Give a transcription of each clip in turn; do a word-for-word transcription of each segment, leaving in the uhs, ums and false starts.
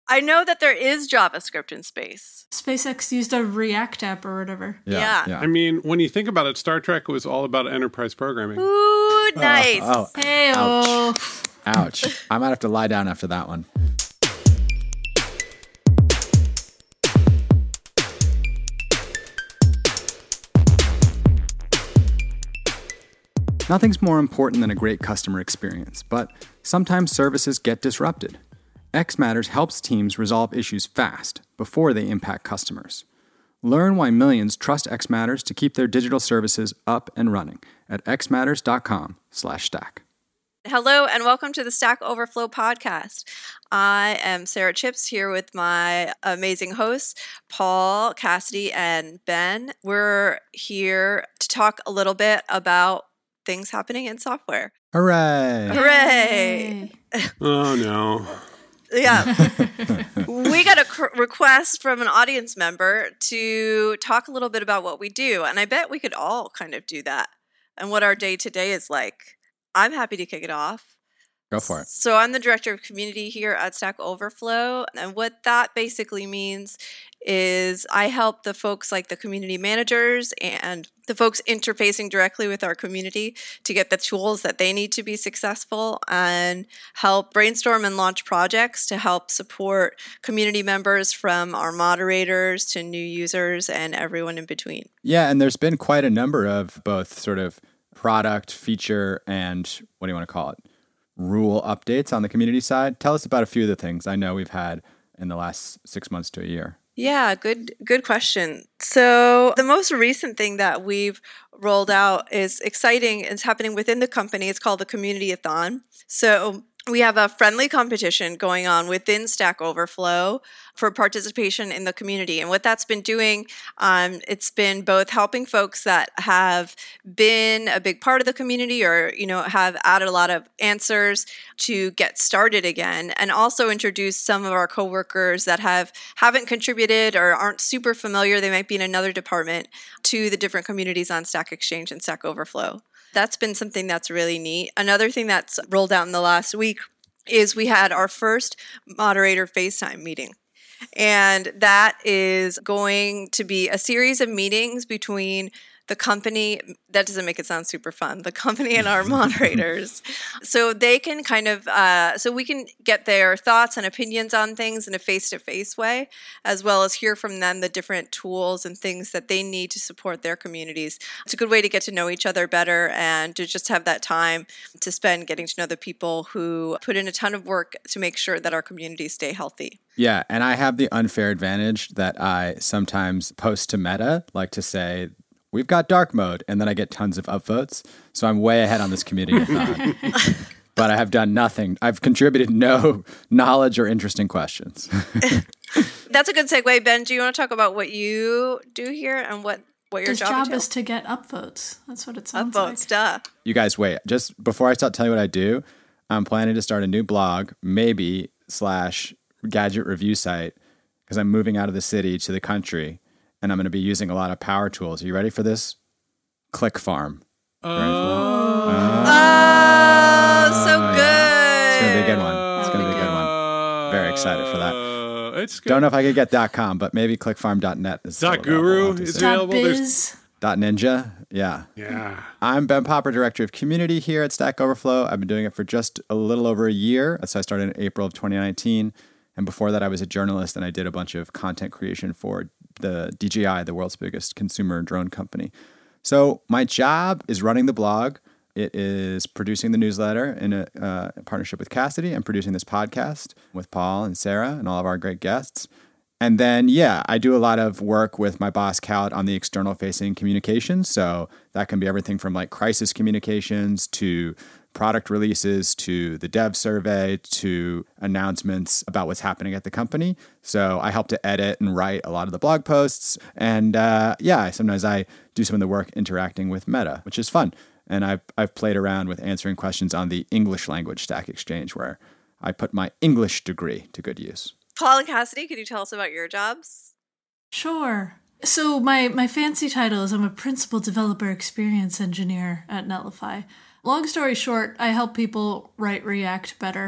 I know that there is JavaScript in space. SpaceX used a React app or whatever. Yeah. yeah. yeah. I mean, when you think about it, Star Trek was all about enterprise programming. Ooh, nice. Oh, oh. Hey-o. Ouch. Ouch. I might have to lie down after that one. Nothing's more important than a great customer experience, but sometimes services get disrupted. Xmatters helps teams resolve issues fast before they impact customers. Learn why millions trust Xmatters to keep their digital services up and running at xmatters.com slash stack. Hello and welcome to the Stack Overflow podcast. I am Sarah Chips here with my amazing hosts, Paul, Cassidy, and Ben. We're here to talk a little bit about things happening in software. Hooray! Hooray! Oh, no. Yeah. We got a cr- request from an audience member to talk a little bit about what we do. And I bet we could all kind of do that and what our day-to-day is like. I'm happy to kick it off. Go for it. So I'm the director of community here at Stack Overflow. And what that basically means is I help the folks like the community managers and the folks interfacing directly with our community to get the tools that they need to be successful and help brainstorm and launch projects to help support community members from our moderators to new users and everyone in between. Yeah, and there's been quite a number of both sort of product, feature, and what do you want to call it? Rule updates on the community side. Tell us about a few of the things I know we've had in the last six months to a year. Yeah, good good question. So the most recent thing that we've rolled out is exciting. It's happening within the company. It's called the Community-a-thon. So we have a friendly competition going on within Stack Overflow for participation in the community. And what that's been doing, um, it's been both helping folks that have been a big part of the community or, you know, have added a lot of answers to get started again, and also introduce some of our coworkers that have haven't contributed or aren't super familiar, they might be in another department, to the different communities on Stack Exchange and Stack Overflow. That's been something that's really neat. Another thing that's rolled out in the last week is we had our first moderator FaceTime meeting. And that is going to be a series of meetings between the company, that doesn't make it sound super fun, the company and our moderators. So they can kind of, uh, so we can get their thoughts and opinions on things in a face-to-face way, as well as hear from them the different tools and things that they need to support their communities. It's a good way to get to know each other better and to just have that time to spend getting to know the people who put in a ton of work to make sure that our communities stay healthy. Yeah, and I have the unfair advantage that I sometimes post to Meta, like to say, we've got dark mode, and then I get tons of upvotes. So I'm way ahead on this community-a-thon. But I have done nothing. I've contributed no knowledge or interesting questions. That's a good segue. Ben, do you want to talk about what you do here and what, what your His job, job entails? is to get upvotes. That's what it sounds Upvotes, like. duh. You guys wait. Just before I start telling you what I do, I'm planning to start a new blog, maybe slash gadget review site, because I'm moving out of the city to the country. And I'm going to be using a lot of power tools. Are you ready for this? ClickFarm. Oh, Oh, oh so good. Yeah. It's going to be a good one. It's going to be a good one. Very excited for that. It's good. Don't know if I could get .com, but maybe clickfarm dot net is Dot Guru is available. Biz. Dot Ninja. Yeah. Yeah. I'm Ben Popper, Director of Community here at Stack Overflow. I've been doing it for just a little over a year. So I started in April of twenty nineteen. And before that, I was a journalist and I did a bunch of content creation for the D J I, the world's biggest consumer drone company. So my job is running the blog. It is producing the newsletter in a uh, partnership with Cassidy and producing this podcast with Paul and Sarah and all of our great guests. And then, yeah, I do a lot of work with my boss, Cal, on the external facing communications. So that can be everything from like crisis communications to product releases to the dev survey to announcements about what's happening at the company. So I help to edit and write a lot of the blog posts. And uh, yeah, sometimes I do some of the work interacting with Meta, which is fun. And I've, I've played around with answering questions on the English language Stack Exchange, where I put my English degree to good use. Paul and Cassidy, could you tell us about your jobs? Sure. So my, my fancy title is I'm a Principal Developer Experience Engineer at Netlify. Long story short, I help people write React better.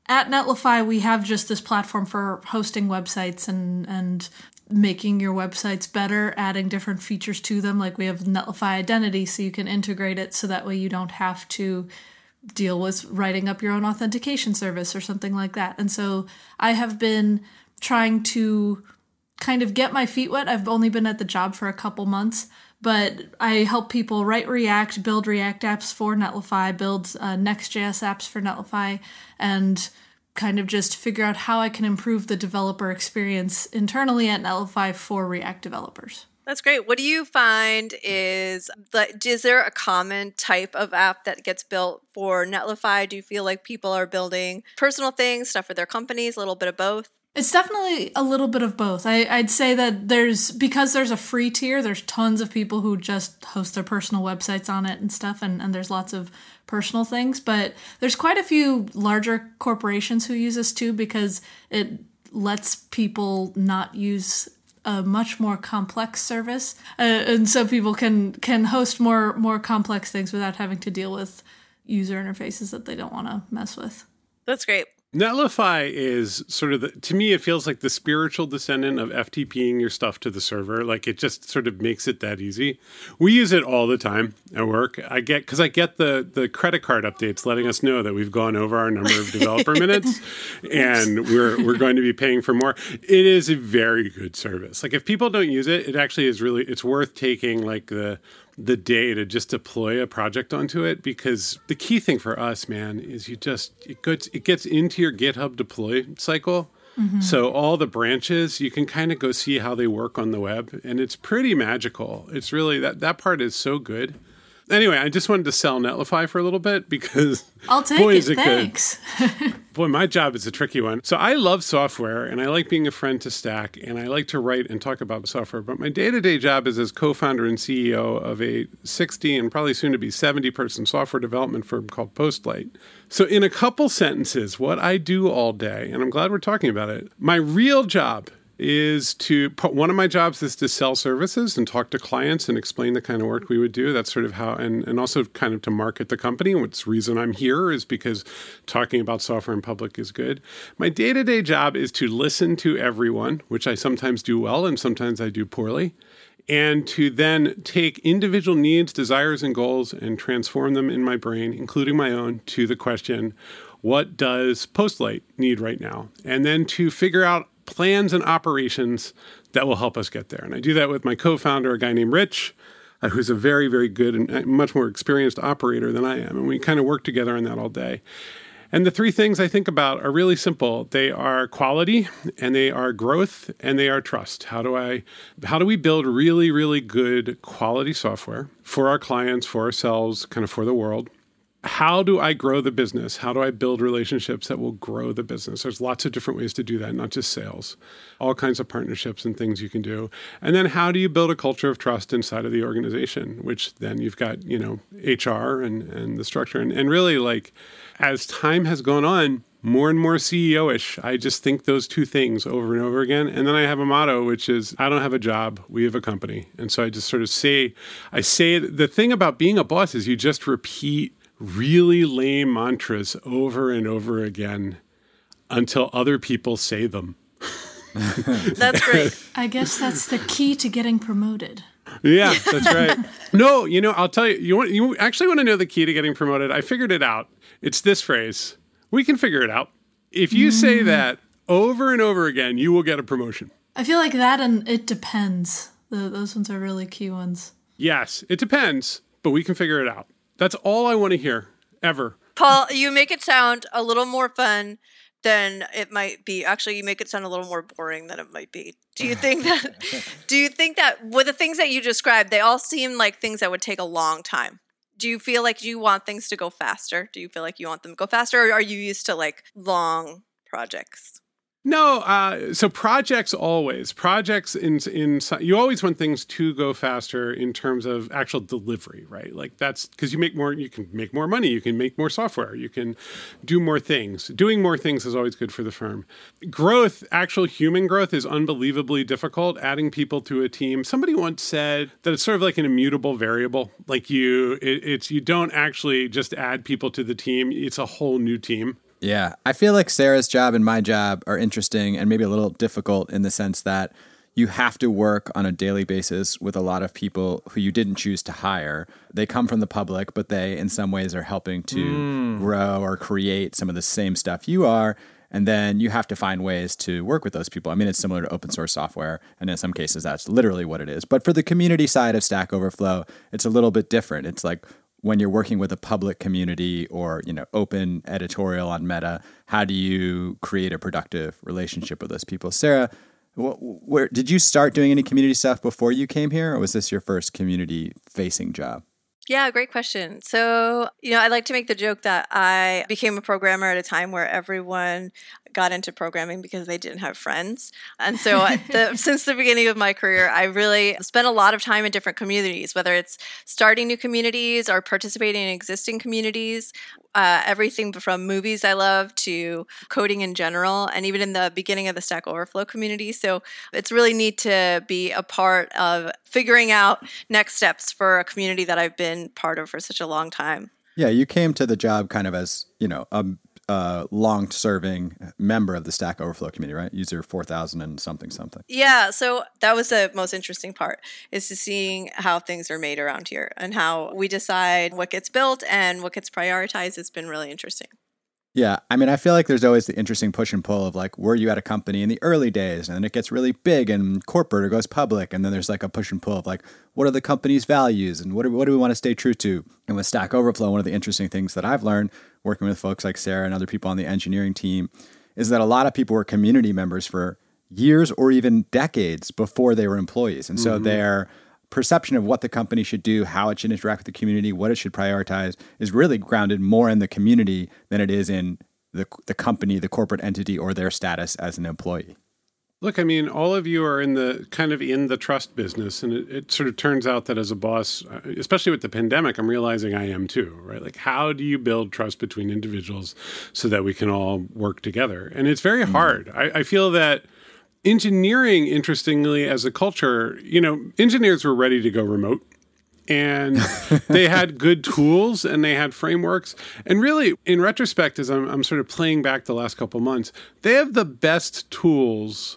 at Netlify, we have just this platform for hosting websites and, and making your websites better, adding different features to them. Like we have Netlify Identity, so you can integrate it so that way you don't have to deal with writing up your own authentication service or something like that. And so I have been trying to kind of get my feet wet. I've only been at the job for a couple months, but I help people write React, build React apps for Netlify, build uh, Next.js apps for Netlify, and kind of just figure out how I can improve the developer experience internally at Netlify for React developers. That's great. What do you find is, like, is there a common type of app that gets built for Netlify? Do you feel like people are building personal things, stuff for their companies, a little bit of both? It's definitely a little bit of both. I, I'd say that there's, because there's a free tier, there's tons of people who just host their personal websites on it and stuff, and, and there's lots of personal things. But there's quite a few larger corporations who use this too, because it lets people not use a much more complex service. Uh, and so people can, can host more, more complex things without having to deal with user interfaces that they don't want to mess with. That's great. Netlify is sort of, the, to me, it feels like the spiritual descendant of FTPing your stuff to the server. Like it just sort of makes it that easy. We use it all the time at work. I get, because I get the the credit card updates letting us know that we've gone over our number of developer minutes and we're we're going to be paying for more. It is a very good service. Like if people don't use it, it actually is really, it's worth taking like the the day to just deploy a project onto it, because the key thing for us, man, is you just, it gets, it gets into your GitHub deploy cycle. Mm-hmm. So all the branches, you can kind of go see how they work on the web, and it's pretty magical. It's really, that, that part is so good. Anyway, I just wanted to sell Netlify for a little bit because I'll take boy, it. is it Thanks. Good. Boy, my job is a tricky one. So I love software and I like being a friend to Stack and I like to write and talk about software. But my day-to-day job is as co-founder and C E O of a sixty and probably soon to be seventy person software development firm called Postlight. So in a couple sentences, what I do all day, and I'm glad we're talking about it, my real job is to, one of my jobs is to sell services and talk to clients and explain the kind of work we would do. That's sort of how, and, and also kind of to market the company. What's the reason I'm here is because talking about software in public is good. My day-to-day job is to listen to everyone, which I sometimes do well and sometimes I do poorly, and to then take individual needs, desires, and goals and transform them in my brain, including my own, to the question, what does Postlight need right now? And then to figure out plans and operations that will help us get there. And I do that with my co-founder, a guy named Rich, uh, who's a very, very good and much more experienced operator than I am. And we kind of work together on that all day. And the three things I think about are really simple. They are quality, and they are growth, and they are trust. How do I, how do we build really, really good quality software for our clients, for ourselves, kind of for the world? How do I grow the business? How do I build relationships that will grow the business? There's lots of different ways to do that, not just sales. All kinds of partnerships and things you can do. And then how do you build a culture of trust inside of the organization, which then you've got, you know, H R and, and the structure. And, and really, like, as time has gone on, more and more C E O-ish. I just think those two things over and over again. And then I have a motto, which is, I don't have a job, we have a company. And so I just sort of say, I say, the thing about being a boss is you just repeat really lame mantras over and over again until other people say them. That's great. I guess that's the key to getting promoted. Yeah, that's right. No, you know, I'll tell you, you want, you actually want to know the key to getting promoted? I figured it out. It's this phrase. We can figure it out. If you mm. say that over and over again, you will get a promotion. I feel like that and it depends. The, those ones are really key ones. Yes, it depends, but we can figure it out. That's all I want to hear, ever. Paul, you make it sound a little more fun than it might be. Actually, you make it sound a little more boring than it might be. Do you think that, do you think that with the things that you described, they all seem like things that would take a long time? Do you feel like you want things to go faster? Do you feel like you want them to go faster, or are you used to like long projects? No, uh, so projects always. Projects, in, in you always want things to go faster in terms of actual delivery, right? Like that's because you make more, you can make more money, you can make more software, you can do more things. Doing more things is always good for the firm. Growth, actual human growth, is unbelievably difficult. Adding people to a team. Somebody once said that it's sort of like an immutable variable. Like you, it, it's you don't actually just add people to the team. It's a whole new team. Yeah. I feel like Sarah's job and my job are interesting and maybe a little difficult in the sense that you have to work on a daily basis with a lot of people who you didn't choose to hire. They come from the public, but they in some ways are helping to mm. grow or create some of the same stuff you are. And then you have to find ways to work with those people. I mean, it's similar to open source software, and in some cases, that's literally what it is. But for the community side of Stack Overflow, it's a little bit different. It's like when you're working with a public community or, you know, open editorial on Meta, how do you create a productive relationship with those people? Sarah, wh- where did you start doing any community stuff before you came here, or was this your first community-facing job? Yeah, great question. So, you know, I like to make the joke that I became a programmer at a time where everyone got into programming because they didn't have friends. And so the, since the beginning of my career, I really spent a lot of time in different communities, whether it's starting new communities or participating in existing communities, uh, everything from movies I love to coding in general, and even in the beginning of the Stack Overflow community. So it's really neat to be a part of figuring out next steps for a community that I've been part of for such a long time. Yeah, you came to the job kind of as, you know, a Uh, long-serving member of the Stack Overflow community, right? User four thousand and something, something. Yeah, so that was the most interesting part, is to seeing how things are made around here and how we decide what gets built and what gets prioritized. It's been really interesting. Yeah, I mean, I feel like there's always the interesting push and pull of like, were you at a company in the early days and then it gets really big and corporate or goes public, and then there's like a push and pull of like, what are the company's values and what do, what do we want to stay true to? And with Stack Overflow, one of the interesting things that I've learned working with folks like Sarah and other people on the engineering team is that a lot of people were community members for years or even decades before they were employees. And so mm-hmm. their perception of what the company should do, how it should interact with the community, what it should prioritize is really grounded more in the community than it is in the the company, the corporate entity, or their status as an employee. Look, I mean, all of you are in the kind of in the trust business, and it, it sort of turns out that as a boss, especially with the pandemic, I'm realizing I am too, right? Like, how do you build trust between individuals so that we can all work together? And it's very hard. Mm. I, I feel that engineering, interestingly, as a culture, you know, engineers were ready to go remote. And they had good tools and they had frameworks. And really, in retrospect, as I'm, I'm sort of playing back the last couple months, they have the best tools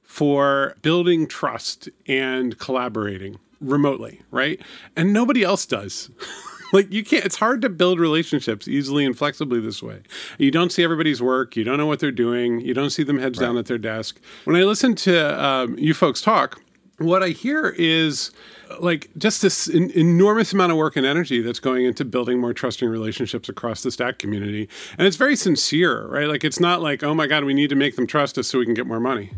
for building trust and collaborating remotely, right? And nobody else does. Like, you can't, it's hard to build relationships easily and flexibly this way. You don't see everybody's work. You don't know what they're doing. You don't see them heads right. down at their desk. When I listen to um, you folks talk, what I hear is like just this in, enormous amount of work and energy that's going into building more trusting relationships across the Stack community. And it's very sincere, right? Like, it's not like, oh my God, we need to make them trust us so we can get more money.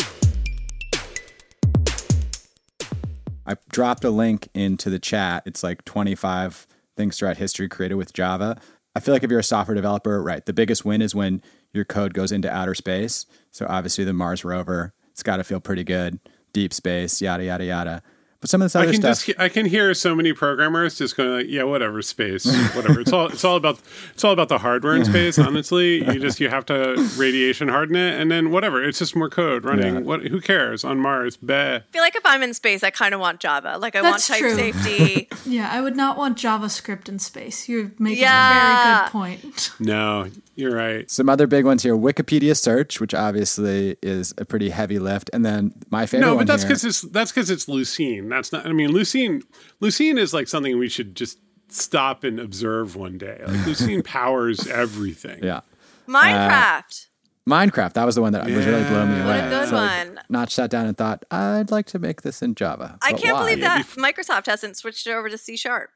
I dropped a link into the chat. It's like twenty-five things throughout history created with Java. I feel like if you're a software developer, right, the biggest win is when your code goes into outer space. So obviously the Mars rover, it's got to feel pretty good. Deep space, yada, yada, yada. But some of this other I can stuff, just, I can hear so many programmers just going like, yeah, whatever, space, whatever. It's all it's all about it's all about the hardware in space. Honestly, you just you have to radiation harden it, and then whatever. It's just more code running. Yeah. What? Who cares on Mars? Bah. I feel like if I'm in space, I kind of want Java. Like I That's want type true. safety. Yeah, I would not want JavaScript in space. You're making yeah. a very good point. No, you're right. Some other big ones here: Wikipedia search, which obviously is a pretty heavy lift, and then my favorite. No, but one that's here, because it's that's because it's Lucene. That's not. I mean, Lucene. Lucene, Lucene is like something we should just stop and observe one day. Like Lucene powers everything. Yeah. Minecraft. Uh, Minecraft. That was the one that yeah. was really blowing me away. What a good so one. Notch sat down and thought, I'd like to make this in Java. I can't why? believe Yeah, that bef- Microsoft hasn't switched it over to C Sharp.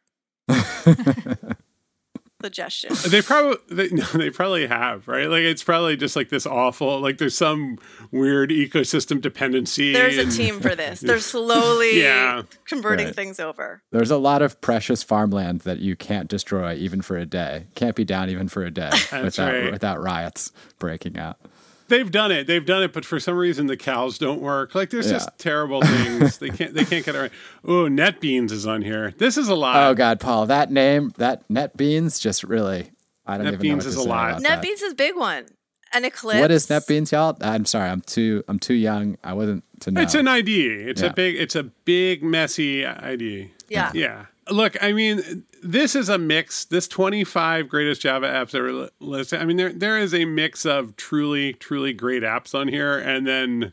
Suggestion. They probably they, no, they probably have, right? Like it's probably just like this awful, like there's some weird ecosystem dependency. There's and, a team for this. They're slowly yeah. converting right. things over. There's a lot of precious farmland that you can't destroy even for a day. Can't be down even for a day without right. without riots breaking out. They've done it. They've done it, but for some reason the cows don't work. Like there's Yeah. just terrible things. They can't. They can't get it right. Oh, NetBeans is on here. This is a lot. Oh God, Paul, that name, that NetBeans, just really. I don't even know NetBeans what is to a say lot. about that. NetBeans is a big one. An Eclipse. What is NetBeans, y'all? I'm sorry, I'm too I'm too young. I wasn't to know. It's an I D E. It's Yeah. a big. It's a big messy I D E. Yeah. Yeah. Look, I mean, this is a mix. This twenty-five greatest Java apps ever listed. I mean, there there is a mix of truly, truly great apps on here, and then,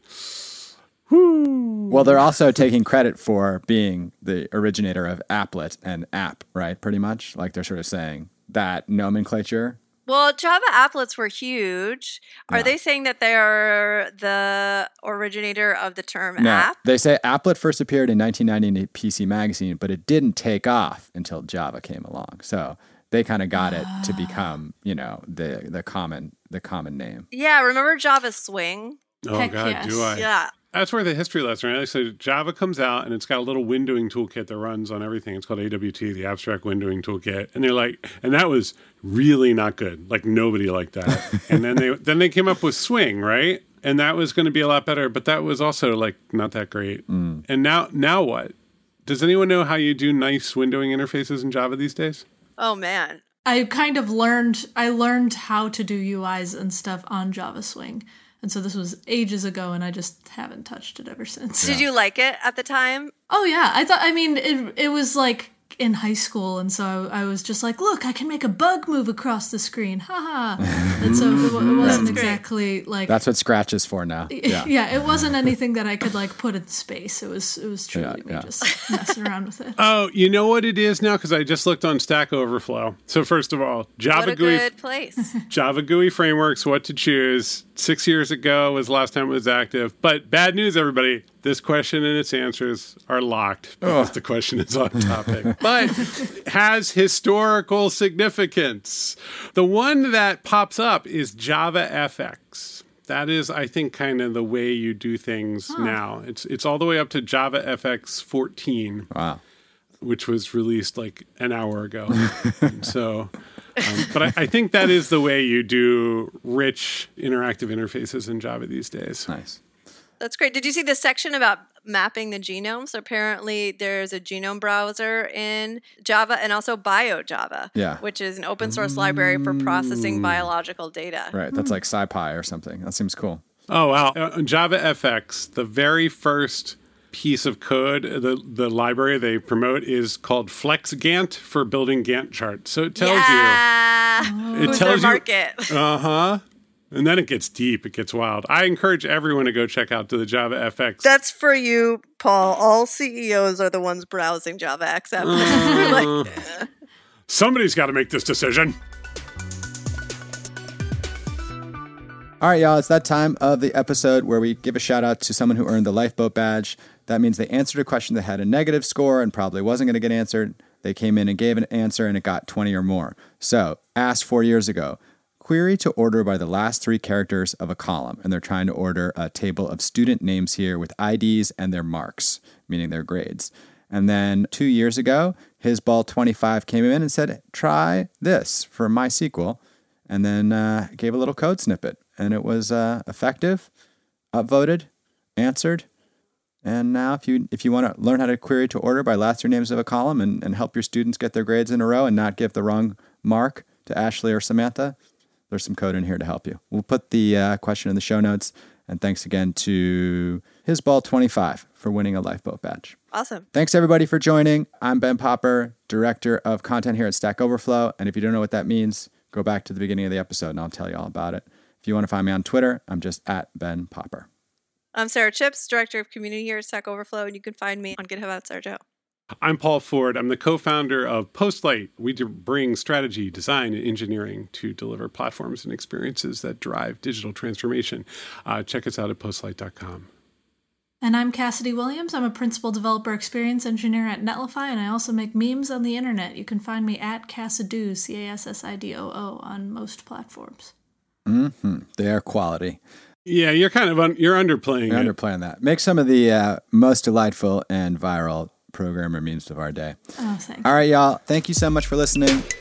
whoo. Well, they're also taking credit for being the originator of applet and app, right? Pretty much, like they're sort of saying that nomenclature. Well, Java applets were huge. Are Yeah. they saying that they are the originator of the term No, app? they say applet first appeared in nineteen ninety in P C Magazine, but it didn't take off until Java came along. So they kind of got it to become, you know, the the common the common name. Yeah, remember Java Swing? Oh, Heck God, yes. do I? Yeah. That's where the history lesson, right? So Java comes out and it's got a little windowing toolkit that runs on everything. It's called A W T, the Abstract Windowing Toolkit. And they're like, and that was really not good. Like nobody liked that. And then they then they came up with Swing, right? And that was going to be a lot better, but that was also like not that great. Mm. And now now what? Does anyone know how you do nice windowing interfaces in Java these days? Oh, man. I kind of learned I learned how to do U Is and stuff on Java Swing. And so this was ages ago, and I just haven't touched it ever since. Did you like it at the time? Oh yeah, I thought. I mean, it it was like in high school, and so I, I was just like, look, I can make a bug move across the screen, haha. And so it, wa- it wasn't That's great. exactly like That's what Scratch is for now. yeah. Yeah. It wasn't anything that I could like put in space. It was it was truly Yeah, me yeah. just messing around with it. Oh, you know what it is now? Because I just looked on Stack Overflow. So first of all, What Java a G U I good place. Java G U I frameworks, what to choose. Six years ago was the last time it was active. But bad news, everybody. This question and its answers are locked because the question is on topic. But has historical significance. The one that pops up is Java F X. That is, I think, kind of the way you do things now. It's it's all the way up to Java F X fourteen. Wow. Which was released like an hour ago. And so, um, but I, I think that is the way you do rich interactive interfaces in Java these days. Nice. That's great. Did you see the section about mapping the genome? So apparently there's a genome browser in Java and also BioJava, Yeah. which is an open source library for processing biological data. Right. That's like SciPy or something. That seems cool. Oh, wow. Uh, Java F X, the very first piece of code, the, the library they promote is called FlexGant for building Gantt charts. So it tells yeah. you. It Who's tells their you. market? Uh-huh. And then it gets deep. It gets wild. I encourage everyone to go check out to the Java F X. That's for you, Paul. All C E Os are the ones browsing Java X apps. Uh. Like, Somebody's got to make this decision. All right, y'all, it's that time of the episode where we give a shout out to someone who earned the Lifeboat badge. That means they answered a question that had a negative score and probably wasn't going to get answered. They came in and gave an answer and it got twenty or more. So, asked four years ago, query to order by the last three characters of a column. And they're trying to order a table of student names here with I Ds and their marks, meaning their grades. And then two years ago, Hisball twenty-five came in and said, try this for MySQL. And then uh, gave a little code snippet. And it was uh, effective, upvoted, answered. And now if you if you want to learn how to query to order by last three names of a column and, and help your students get their grades in a row and not give the wrong mark to Ashley or Samantha, there's some code in here to help you. We'll put the uh, question in the show notes. And thanks again to Hisball twenty-five for winning a Lifeboat badge. awesome. Thanks, everybody, for joining. I'm Ben Popper, Director of Content here at Stack Overflow. And if you don't know what that means, go back to the beginning of the episode and I'll tell you all about it. If you want to find me on Twitter, I'm just at Ben Popper. I'm Sarah Chips, Director of Community here at Stack Overflow, and you can find me on GitHub at Sarah Jo. I'm Paul Ford. I'm the co-founder of Postlight. We do bring strategy, design, and engineering to deliver platforms and experiences that drive digital transformation. Uh, check us out at postlight dot com. And I'm Cassidy Williams. I'm a principal developer experience engineer at Netlify, and I also make memes on the internet. You can find me at Cassidoo, C A S S I D O O, on most platforms. Mm-hmm. They are quality. Yeah, you're kind of un- you're underplaying You're it. underplaying that. Make some of the uh, most delightful and viral programmer memes of our day. Oh, thanks. All right, y'all. Thank you so much for listening.